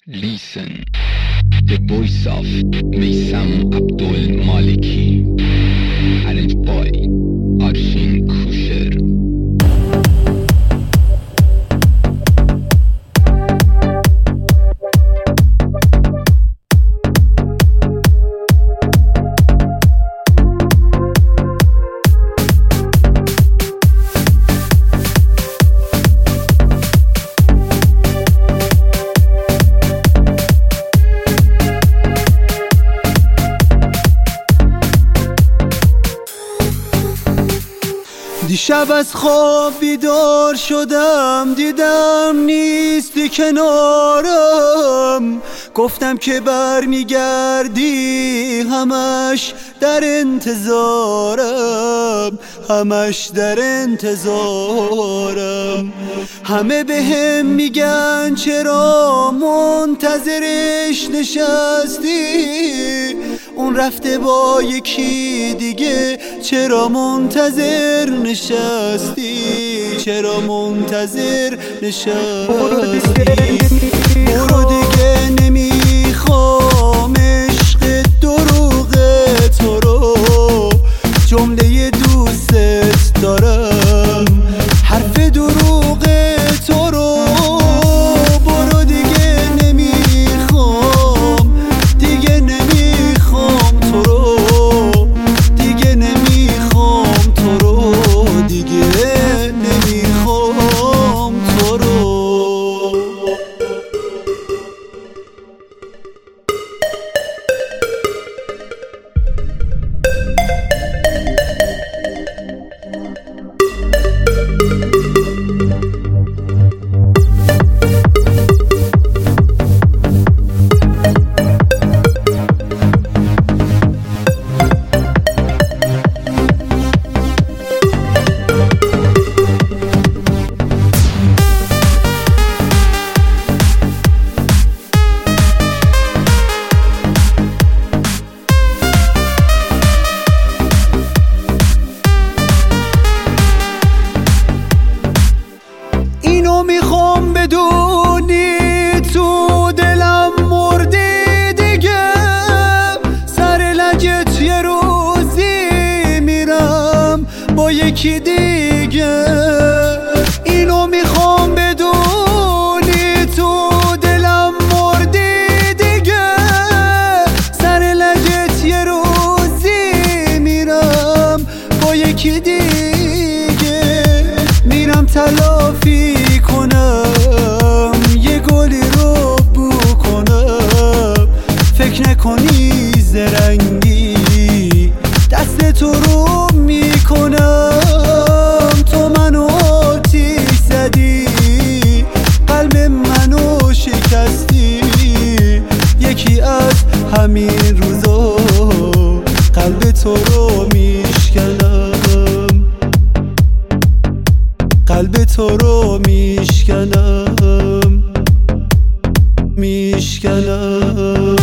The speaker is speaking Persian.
Listen, the voice of Meysam Abdul Maliki, arranged by Arshin Khusher. دیشب از خواب بیدار شدم، دیدم نیستی کنارم. گفتم که برمیگردی، همش در انتظارم، همش در انتظارم. همه بهم میگن چرا منتظرش نشستی، اون رفته با یکی دیگه، چرا منتظر نشستی، چرا منتظر نشستی. برو دیگه نمیخوام عشق دروغ تو رو، جمله دوستت دارم، حرف دروغ تو رو. برو دیگه نمیخوام، دیگه نمیخوام تو رو، دیگه نمیخوام تو رو، دیگه نمیخوام تو رو. میخوام بدونی تو دلم مردی دیگه، سر لجت یه روزی میرم با یکی دیگه. اینو میخوام بدونی تو دلم مردی دیگه، سر لجت یه روزی میرم با یکی دیگه. میرم تلافی کنم، یه گلی رو بو کنم، فکر نکنی زرنگی دست تو رو میکنم. تو منو آتیش زدی، قلب منو شکستی، یکی از همین روزا قلب تو رو میشکنم، قلب تو رو میشکنم، میشکنم.